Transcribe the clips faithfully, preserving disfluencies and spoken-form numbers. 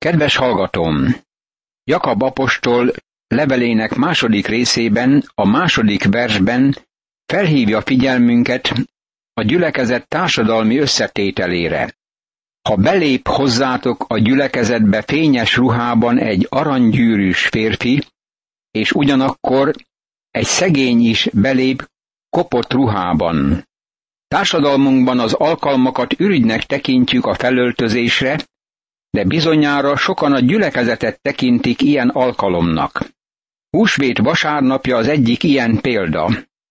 Kedves hallgatóm! Jakab apostol levelének második részében, a második versben felhívja figyelmünket a gyülekezet társadalmi összetételére. Ha belép hozzátok a gyülekezetbe fényes ruhában egy aranygyűrűs férfi, és ugyanakkor egy szegény is belép kopott ruhában. Társadalmunkban az alkalmakat ürügynek tekintjük a felöltözésre, de bizonyára sokan a gyülekezetet tekintik ilyen alkalomnak. Húsvét vasárnapja az egyik ilyen példa.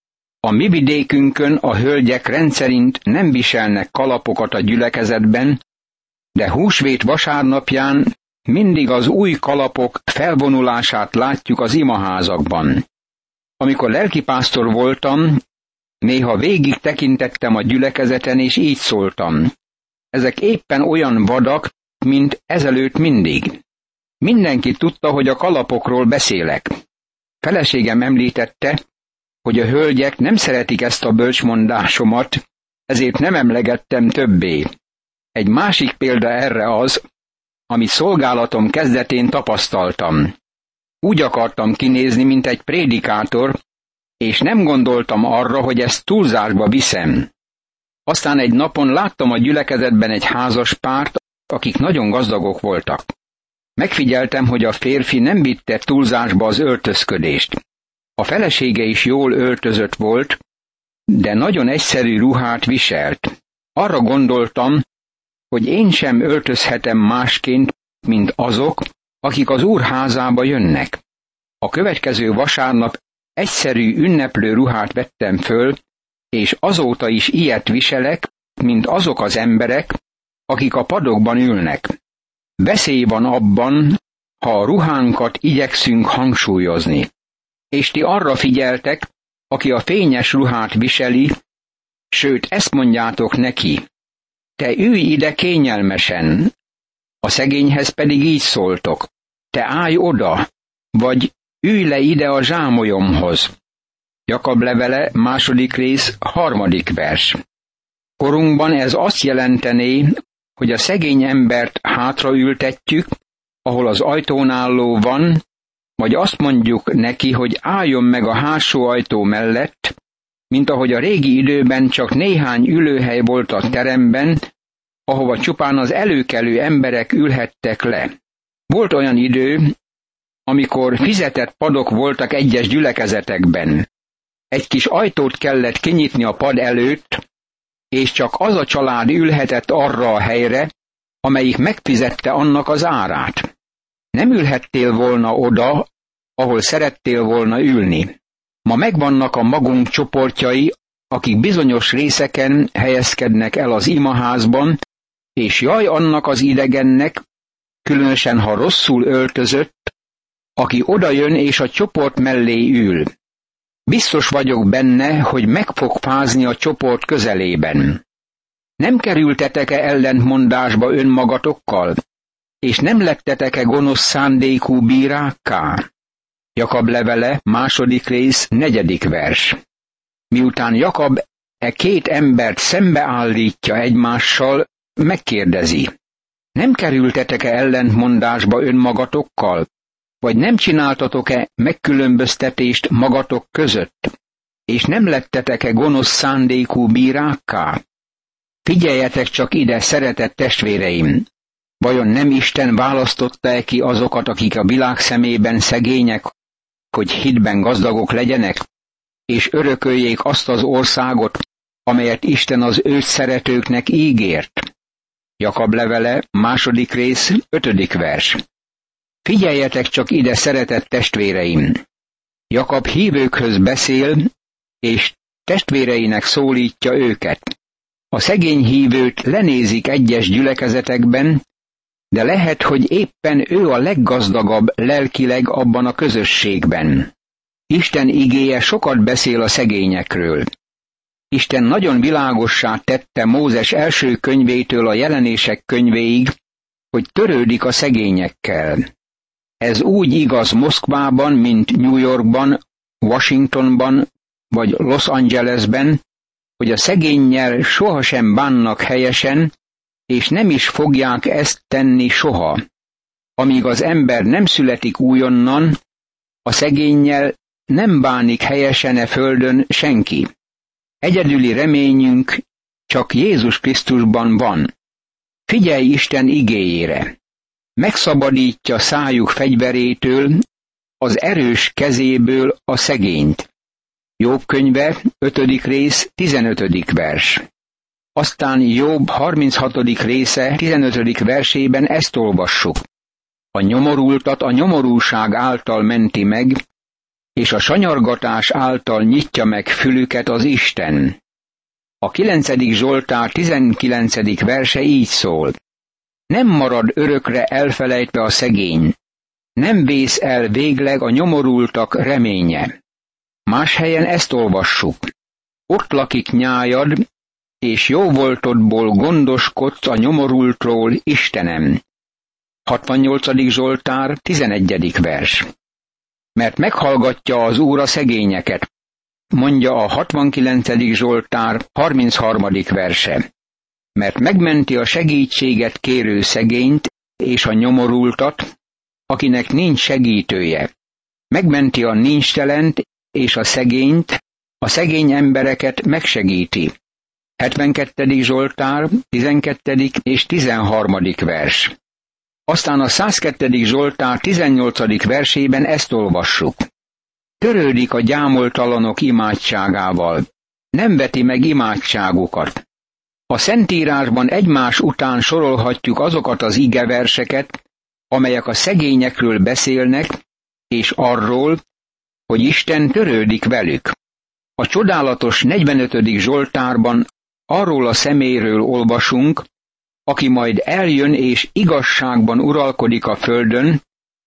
A mi vidékünkön a hölgyek rendszerint nem viselnek kalapokat a gyülekezetben, de húsvét vasárnapján mindig az új kalapok felvonulását látjuk az imaházakban. Amikor lelkipásztor voltam, néha végig tekintettem a gyülekezeten, és így szóltam. Ezek éppen olyan vadak, mint ezelőtt mindig. Mindenki tudta, hogy a kalapokról beszélek. Feleségem említette, hogy a hölgyek nem szeretik ezt a bölcsmondásomat, ezért nem emlegettem többé. Egy másik példa erre az, amit szolgálatom kezdetén tapasztaltam. Úgy akartam kinézni, mint egy prédikátor, és nem gondoltam arra, hogy ezt túlzásba viszem. Aztán egy napon láttam a gyülekezetben egy házas párt, akik nagyon gazdagok voltak. Megfigyeltem, hogy a férfi nem vitte túlzásba az öltözködést. A felesége is jól öltözött volt, de nagyon egyszerű ruhát viselt. Arra gondoltam, hogy én sem öltözhetem másként, mint azok, akik az Úr házába jönnek. A következő vasárnap egyszerű ünneplő ruhát vettem föl, és azóta is ilyet viselek, mint azok az emberek, akik a padokban ülnek. Veszély van abban, ha a ruhánkat igyekszünk hangsúlyozni. És ti arra figyeltek, aki a fényes ruhát viseli, sőt, ezt mondjátok neki: te ülj ide kényelmesen, a szegényhez pedig így szóltok: te állj oda, vagy ülj le ide a zsámolyomhoz. Jakab levele, második rész, harmadik vers. Korunkban ez azt jelentené, hogy a szegény embert hátraültetjük, ahol az ajtón álló van, vagy azt mondjuk neki, hogy álljon meg a hátsó ajtó mellett, mint ahogy a régi időben csak néhány ülőhely volt a teremben, ahova csupán az előkelő emberek ülhettek le. Volt olyan idő, amikor fizetett padok voltak egyes gyülekezetekben. Egy kis ajtót kellett kinyitni a pad előtt, és csak az a család ülhetett arra a helyre, amelyik megfizette annak az árát. Nem ülhettél volna oda, ahol szerettél volna ülni. Ma megvannak a magunk csoportjai, akik bizonyos részeken helyezkednek el az imaházban, és jaj annak az idegennek, különösen ha rosszul öltözött, aki odajön és a csoport mellé ül. Biztos vagyok benne, hogy meg fog fázni a csoport közelében. Nem kerültetek-e ellentmondásba önmagatokkal, és nem lettetek-e gonosz szándékú bírákká? Jakab levele, második rész, negyedik vers. Miután Jakab e két embert szembeállítja egymással, megkérdezi: nem kerültetek-e ellentmondásba önmagatokkal, vagy nem csináltatok-e megkülönböztetést magatok között, és nem lettetek-e gonosz szándékú bírákká? Figyeljetek csak ide, szeretett testvéreim! Vajon nem Isten választotta-e ki azokat, akik a világ szemében szegények, hogy hitben gazdagok legyenek, és örököljék azt az országot, amelyet Isten az őt szeretőknek ígért? Jakab levele, második rész, ötödik vers. Figyeljetek csak ide, szeretett testvéreim! Jakab hívőkhöz beszél, és testvéreinek szólítja őket. A szegény hívőt lenézik egyes gyülekezetekben, de lehet, hogy éppen ő a leggazdagabb lelkileg abban a közösségben. Isten igéje sokat beszél a szegényekről. Isten nagyon világossá tette Mózes első könyvétől a Jelenések könyvéig, hogy törődik a szegényekkel. Ez úgy igaz Moszkvában, mint New Yorkban, Washingtonban vagy Los Angelesben, hogy a szegénnyel sohasem bánnak helyesen, és nem is fogják ezt tenni soha. Amíg az ember nem születik újonnan, a szegénnyel nem bánik helyesen e földön senki. Egyedüli reményünk csak Jézus Krisztusban van. Figyelj Isten igéjére! Megszabadítja szájuk fegyverétől, az erős kezéből a szegényt. Jobb könyve, ötödik rész, tizenötödik vers. Aztán Jobb harminchatodik része, tizenötödik versében ezt olvassuk. A nyomorultat a nyomorúság által menti meg, és a sanyargatás által nyitja meg fülüket az Isten. A kilencedik Zsoltár tizenkilencedik verse így szól. Nem marad örökre elfelejtve a szegény, nem vész el végleg a nyomorultak reménye. Más helyen ezt olvassuk. Ott lakik nyájad, és jóvoltodból gondoskodsz a nyomorultról, Istenem. hatvannyolcadik Zsoltár, tizenegyedik vers. Mert meghallgatja az Úr a szegényeket, mondja a hatvankilencedik Zsoltár, harmincharmadik verse. Mert megmenti a segítséget kérő szegényt és a nyomorultat, akinek nincs segítője. Megmenti a nincstelent és a szegényt, a szegény embereket megsegíti. hetvenkettedik Zsoltár, tizenkettedik és tizenharmadik vers. Aztán a százkettő. Zsoltár tizennyolcadik versében ezt olvassuk. Törődik a gyámoltalanok imádságával, nem veti meg imádságukat. A Szentírásban egymás után sorolhatjuk azokat az igeverseket, amelyek a szegényekről beszélnek, és arról, hogy Isten törődik velük. A csodálatos negyvenötödik Zsoltárban arról a személyről olvasunk, aki majd eljön és igazságban uralkodik a földön,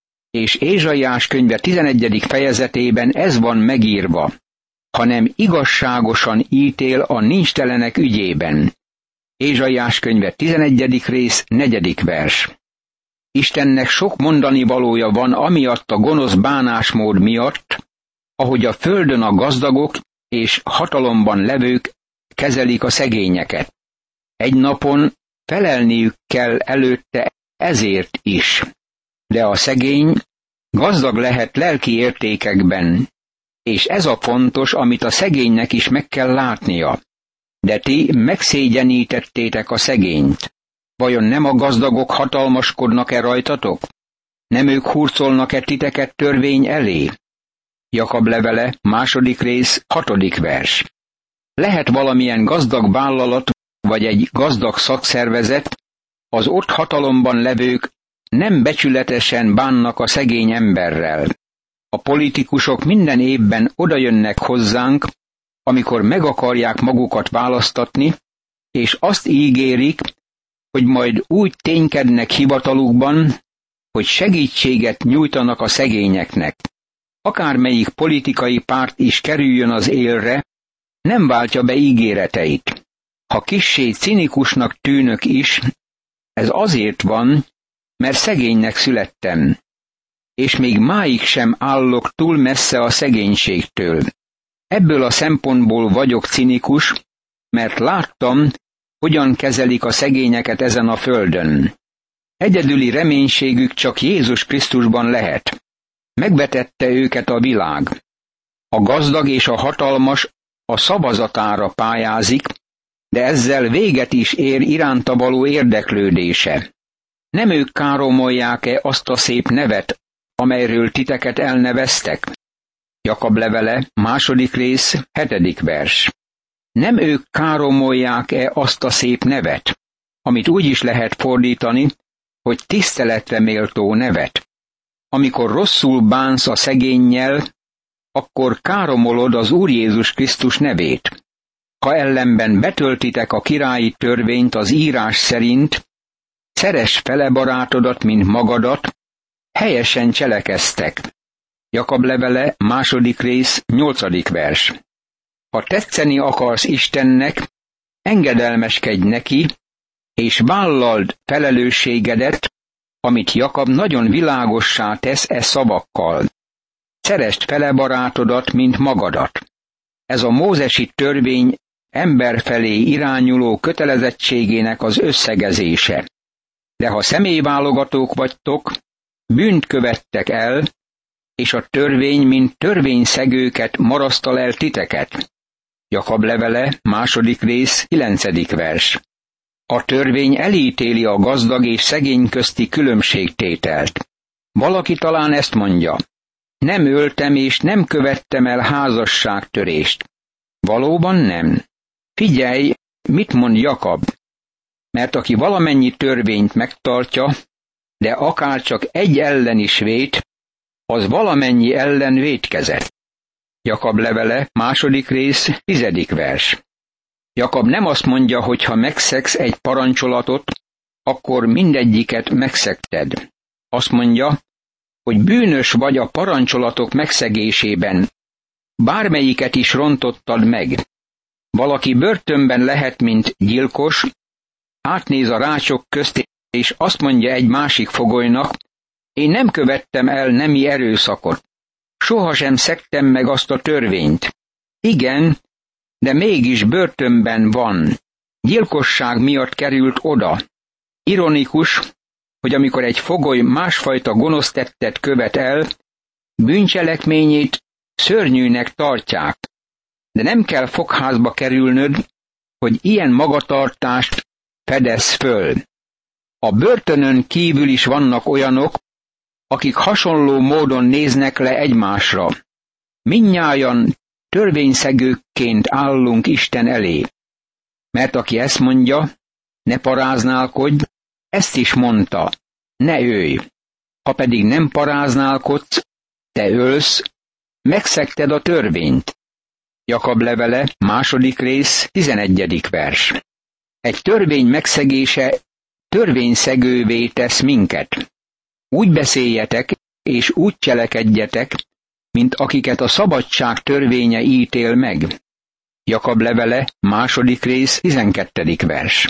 és Ézsaiás könyve tizenegyedik fejezetében ez van megírva, hanem igazságosan ítél a nincstelenek ügyében. Ézsaiás könyve tizenegyedik rész, negyedik vers. Istennek sok mondani valója van amiatt a gonosz bánásmód miatt, ahogy a földön a gazdagok és hatalomban levők kezelik a szegényeket. Egy napon felelniük kell előtte ezért is. De a szegény gazdag lehet lelki értékekben, és ez a fontos, amit a szegénynek is meg kell látnia. De ti megszégyenítettétek a szegényt. Vajon nem a gazdagok hatalmaskodnak-e rajtatok? Nem ők hurcolnak-e titeket törvény elé? Jakab levele, második rész, hatodik vers. Lehet valamilyen gazdag vállalat, vagy egy gazdag szakszervezet, az ott hatalomban levők nem becsületesen bánnak a szegény emberrel. A politikusok minden évben odajönnek hozzánk, amikor meg akarják magukat választatni, és azt ígérik, hogy majd úgy ténykednek hivatalukban, hogy segítséget nyújtanak a szegényeknek. Akármelyik politikai párt is kerüljön az élre, nem váltja be ígéreteit. Ha kissé cinikusnak tűnök is, ez azért van, mert szegénynek születtem, és még máig sem állok túl messze a szegénységtől. Ebből a szempontból vagyok cinikus, mert láttam, hogyan kezelik a szegényeket ezen a földön. Egyedüli reménységük csak Jézus Krisztusban lehet. Megvetette őket a világ. A gazdag és a hatalmas a szavazatára pályázik, de ezzel véget is ér iránta való érdeklődése. Nem ők káromolják-e azt a szép nevet, amelyről titeket elneveztek? Jakab levele, második rész, hetedik vers. Nem ők káromolják-e azt a szép nevet, amit úgy is lehet fordítani, hogy tiszteletre méltó nevet? Amikor rosszul bánsz a szegénnyel, akkor káromolod az Úr Jézus Krisztus nevét. Ha ellenben betöltitek a királyi törvényt az írás szerint, szeress fele barátodat, mint magadat, helyesen cselekeztek. Jakab levele, második rész, nyolcadik vers. Ha tetszeni akarsz Istennek, engedelmeskedj neki, és vállald felelősségedet, amit Jakab nagyon világossá tesz e szavakkal. Szeresd fele barátodat, mint magadat. Ez a mózesi törvény ember felé irányuló kötelezettségének az összegezése. De ha személyválogatók vagytok, bűnt követtek el, és a törvény, mint törvényszegőket marasztal el titeket. Jakab levele, második rész, kilencedik vers. A törvény elítéli a gazdag és szegény közti különbségtételt. Valaki talán ezt mondja: nem öltem és nem követtem el házasságtörést. Valóban nem. Figyelj, mit mond Jakab? Mert aki valamennyi törvényt megtartja, de akárcsak egy ellen is vét, az valamennyi ellen vétkezett. Jakab levele, második rész, tizedik vers. Jakab nem azt mondja, hogy ha megszegsz egy parancsolatot, akkor mindegyiket megszegted. Azt mondja, hogy bűnös vagy a parancsolatok megszegésében. Bármelyiket is rontottad meg. Valaki börtönben lehet, mint gyilkos, átnéz a rácsok közt, és azt mondja egy másik fogolynak: én nem követtem el nemi erőszakot. Sohasem szegtem meg azt a törvényt. Igen, de mégis börtönben van. Gyilkosság miatt került oda. Ironikus, hogy amikor egy fogoly másfajta gonosz tettet követ el, bűncselekményét szörnyűnek tartják. De nem kell fogházba kerülnöd, hogy ilyen magatartást fedez föl. A börtönön kívül is vannak olyanok, akik hasonló módon néznek le egymásra. Mindnyájan törvényszegőkként állunk Isten elé. Mert aki ezt mondja, ne paráználkodj, ezt is mondta, ne ölj. Ha pedig nem paráználkodsz, te ölsz, megszegted a törvényt. Jakab levele, második rész, tizenegyedik vers. Egy törvény megszegése törvényszegővé tesz minket. Úgy beszéljetek, és úgy cselekedjetek, mint akiket a szabadság törvénye ítél meg. Jakab levele, második rész, tizenkettedik vers.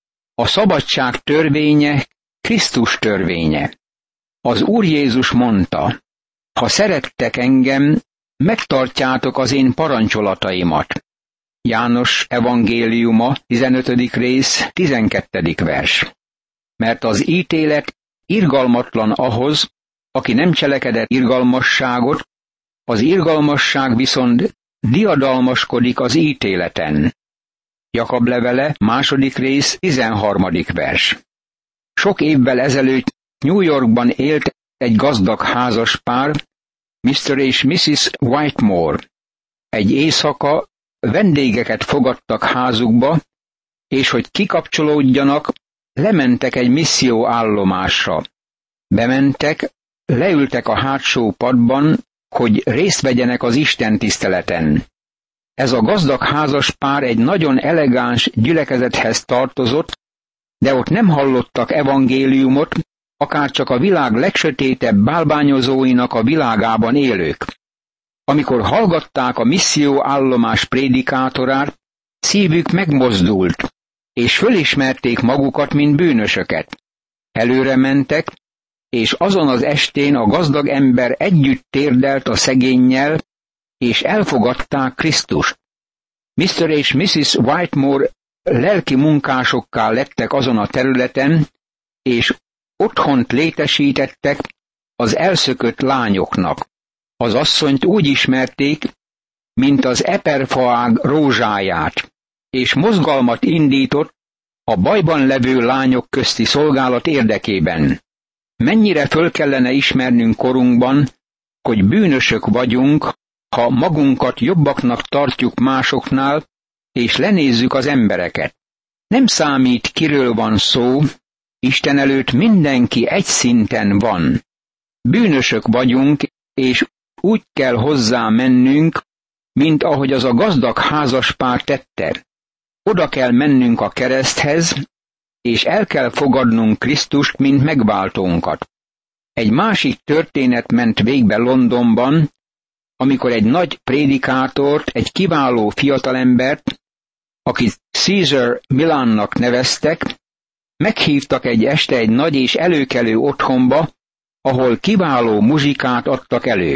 A szabadság törvénye Krisztus törvénye. Az Úr Jézus mondta: ha szerettek engem, megtartjátok az én parancsolataimat. János evangéliuma, tizenötödik rész, tizenkettedik vers. Mert az ítélet irgalmatlan ahhoz, aki nem cselekedett irgalmasságot, az irgalmasság viszont diadalmaskodik az ítéleten. Jakab levele, második rész, tizenharmadik vers. Sok évvel ezelőtt New Yorkban élt egy gazdag házaspár, miszter és missziz Whitemore. Egy éjszaka vendégeket fogadtak házukba, és hogy kikapcsolódjanak, lementek egy misszióállomásra. Bementek, leültek a hátsó padban, hogy részt vegyenek az istentiszteleten. Ez a gazdag házaspár egy nagyon elegáns gyülekezethez tartozott, de ott nem hallottak evangéliumot, akárcsak a világ legsötétebb bálványozóinak a világában élők. Amikor hallgatták a misszióállomás prédikátorát, szívük megmozdult, és fölismerték magukat, mint bűnösöket. Előre mentek, és azon az estén a gazdag ember együtt térdelt a szegénnyel, és elfogadták Krisztust. miszter és missziz Whitemore lelki munkásokká lettek azon a területen, és otthont létesítettek az elszökött lányoknak. Az asszonyt úgy ismerték, mint az eperfaág rózsáját, és mozgalmat indított a bajban levő lányok közti szolgálat érdekében. Mennyire föl kellene ismernünk korunkban, hogy bűnösök vagyunk, ha magunkat jobbaknak tartjuk másoknál, és lenézzük az embereket. Nem számít, kiről van szó, Isten előtt mindenki egy szinten van. Bűnösök vagyunk, és úgy kell hozzá mennünk, mint ahogy az a gazdag házaspár tette. Oda kell mennünk a kereszthez, és el kell fogadnunk Krisztust, mint megváltónkat. Egy másik történet ment végbe Londonban, amikor egy nagy prédikátort, egy kiváló fiatalembert, akit Caesar Milánnak neveztek, meghívtak egy este egy nagy és előkelő otthonba, ahol kiváló muzsikát adtak elő.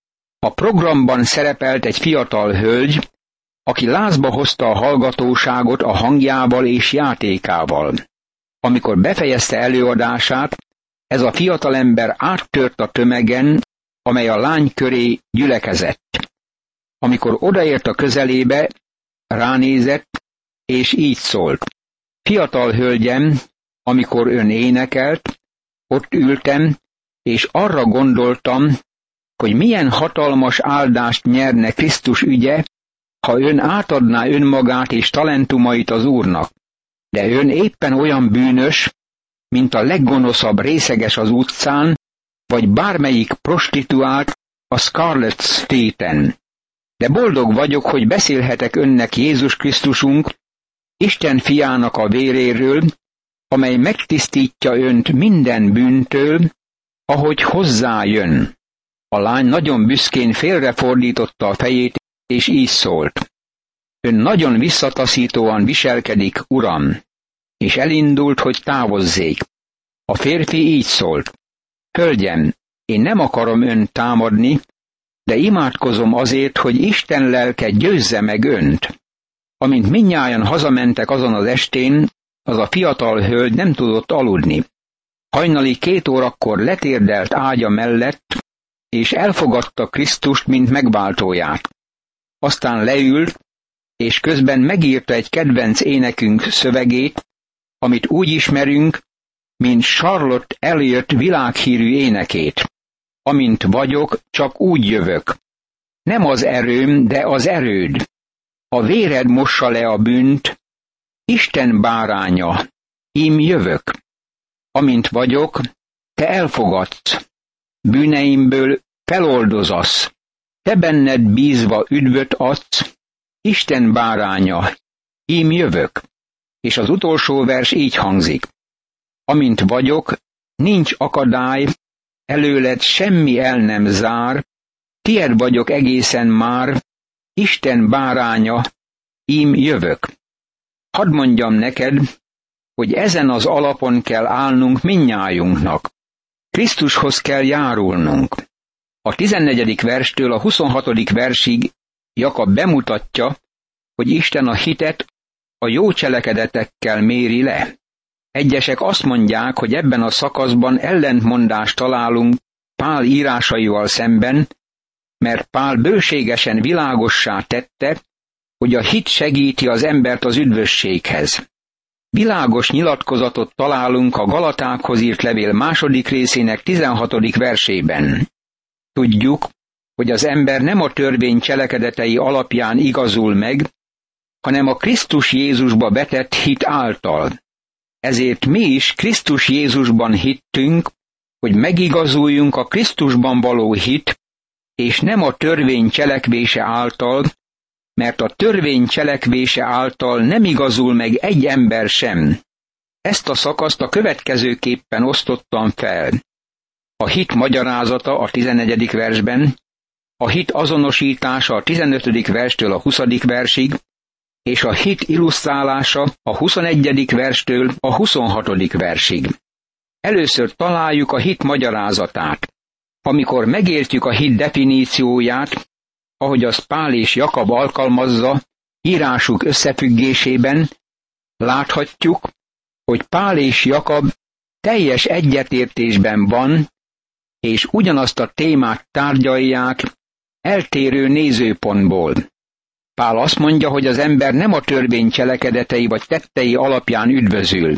A programban szerepelt egy fiatal hölgy, aki lázba hozta a hallgatóságot a hangjával és játékával. Amikor befejezte előadását, Ez a fiatalember áttört a tömegen, amely a lány köré gyülekezett. Amikor odaért a közelébe, ránézett, és így szólt: Fiatal hölgyem, amikor ön énekelt, ott ültem, és arra gondoltam, hogy milyen hatalmas áldást nyerne Krisztus ügye, ha ön átadná önmagát és talentumait az Úrnak. De ön éppen olyan bűnös, mint a leggonoszabb részeges az utcán, vagy bármelyik prostituált a Scarlet Street-en. De boldog vagyok, hogy beszélhetek önnek Jézus Krisztusunk, Isten fiának a véréről, amely megtisztítja önt minden bűntől, ahogy hozzájön. A lány nagyon büszkén félrefordította a fejét, és így szólt: Ön nagyon visszataszítóan viselkedik, uram, és elindult, hogy távozzék. A férfi így szólt: Hölgyem, én nem akarom önt támadni, de imádkozom azért, hogy Isten lelke győzze meg önt. Amint mindnyájan hazamentek azon az estén, az a fiatal hölgy nem tudott aludni. Hajnali két órakor letérdelt ágya mellett, és elfogadta Krisztust, mint megváltóját. Aztán leült, és közben megírta egy kedvenc énekünk szövegét, amit úgy ismerünk, mint Charlotte Elliott világhírű énekét. Amint vagyok, csak úgy jövök. Nem az erőm, de az erőd. A véred mossa le a bűnt, Isten báránya, ím jövök. Amint vagyok, te elfogadsz, bűneimből feloldozasz, te benned bízva üdvöt adsz, Isten báránya, ím jövök. És az utolsó vers így hangzik: Amint vagyok, nincs akadály, előled semmi el nem zár, tied vagyok egészen már, Isten báránya, ím jövök. Hadd mondjam neked, hogy ezen az alapon kell állnunk mindnyájunknak. Krisztushoz kell járulnunk. A tizennegyedik verstől a huszonhatodik versig Jakab bemutatja, hogy Isten a hitet a jó cselekedetekkel méri le. Egyesek azt mondják, hogy ebben a szakaszban ellentmondást találunk Pál írásaival szemben, mert Pál bőségesen világossá tette, hogy a hit segíti az embert az üdvösséghez. Világos nyilatkozatot találunk a Galatákhoz írt levél második részének tizenhatodik versében. Tudjuk, hogy az ember nem a törvény cselekedetei alapján igazul meg, hanem a Krisztus Jézusba vetett hit által. Ezért mi is Krisztus Jézusban hittünk, hogy megigazuljunk a Krisztusban való hit, és nem a törvény cselekvése által, mert a törvény cselekvése által nem igazul meg egy ember sem. Ezt a szakaszt a következőképpen osztottam fel. A hit magyarázata a tizennegyedik versben, a hit azonosítása a tizenötödik verstől a huszadik versig, és a hit illusztrálása a huszonegyedik verstől a huszonhatodik versig. Először találjuk a hit magyarázatát. Amikor megértjük a hit definícióját, ahogy azt Pál és Jakab alkalmazza írásuk összefüggésében, láthatjuk, hogy Pál és Jakab teljes egyetértésben van, és ugyanazt a témát tárgyalják eltérő nézőpontból. Pál azt mondja, hogy az ember nem a törvény cselekedetei vagy tettei alapján üdvözül.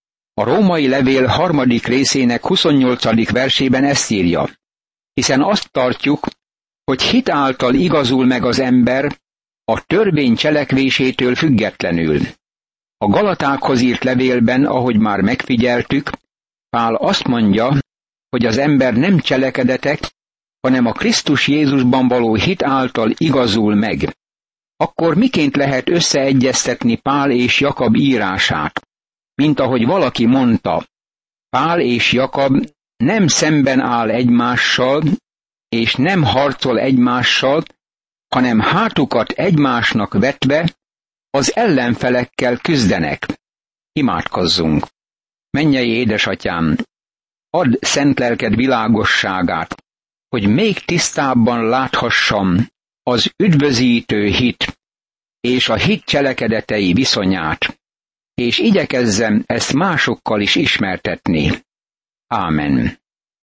A római levél harmadik részének huszonnyolcadik versében ezt írja: Hiszen azt tartjuk, hogy hit által igazul meg az ember a törvény cselekvésétől függetlenül. A Galatákhoz írt levélben, ahogy már megfigyeltük, Pál azt mondja, hogy az ember nem cselekedetek, hanem a Krisztus Jézusban való hit által igazul meg. Akkor miként lehet összeegyeztetni Pál és Jakab írását? Mint ahogy valaki mondta, Pál és Jakab nem szemben áll egymással, és nem harcol egymással, hanem hátukat egymásnak vetve az ellenfelekkel küzdenek. Imádkozzunk! Mennyei édesatyám, add szent lelked világosságát, hogy még tisztábban láthassam az üdvözítő hit és a hit cselekedetei viszonyát, és igyekezzem ezt másokkal is ismertetni. Ámen.